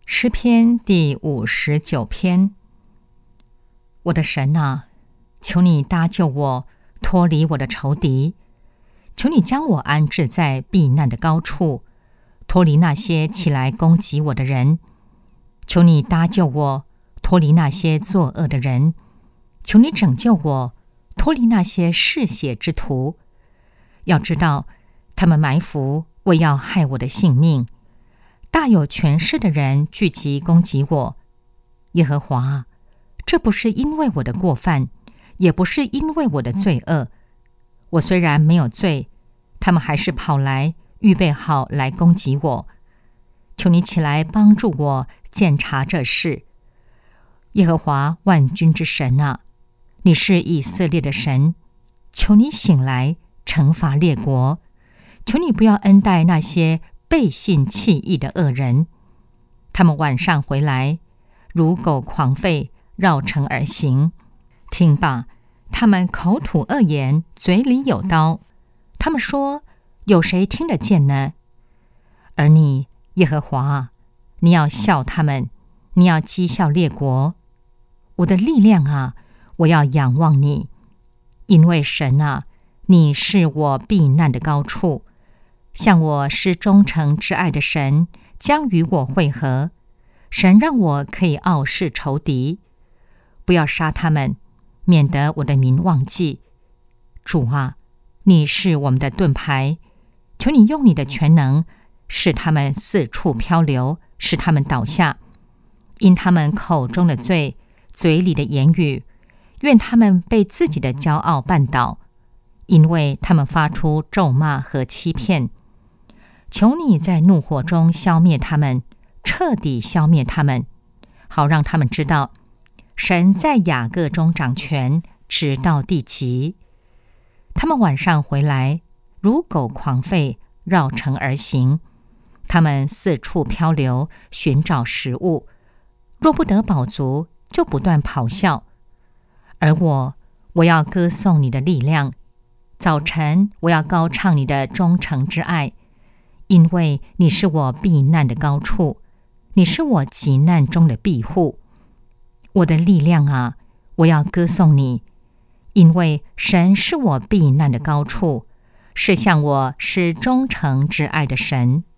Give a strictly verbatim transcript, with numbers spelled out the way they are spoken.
诗篇第五十九篇。我的神啊，求你搭救我，脱离我的仇敌，求你将我安置在避难的高处，脱离那些起来攻击我的人。求你搭救我，脱离那些作恶的人，求你拯救我，脱离那些嗜血之徒。要知道，他们埋伏，为要害我的性命。大有权势的人聚集攻击我。耶和华，这不是因为我的过犯，也不是因为我的罪恶。我虽然没有罪，他们还是跑来，预备好来攻击我。求你起来帮助我检查这事。耶和华万军之神啊，你是以色列的神，求你醒来，惩罚列国。求你不要恩待那些背信弃义的恶人，他们晚上回来，如狗狂吠，绕城而行。听吧，他们口吐恶言，嘴里有刀。他们说，有谁听得见呢？而你，耶和华，你要笑他们，你要讥笑列国。我的力量啊，我要仰望你，因为神啊，你是我避难的高处。向我施忠诚之爱的神将与我会合，神让我可以傲视仇敌，不要杀他们，免得我的名忘记。主啊，你是我们的盾牌，求你用你的全能使他们四处漂流，使他们倒下。因他们口中的罪，嘴里的言语，愿他们被自己的骄傲绊倒，因为他们发出咒骂和欺骗。求你在怒火中消灭他们，彻底消灭他们，好让他们知道，神在雅各中掌权，直到地极。他们晚上回来，如狗狂吠，绕城而行。他们四处漂流，寻找食物，若不得饱足，就不断咆哮。而我，我要歌颂你的力量，早晨我要高唱你的忠诚之爱。因为你是我避难的高处，你是我急难中的庇护。我的力量啊，我要歌颂你，因为神是我避难的高处，是向我施忠诚之爱的神。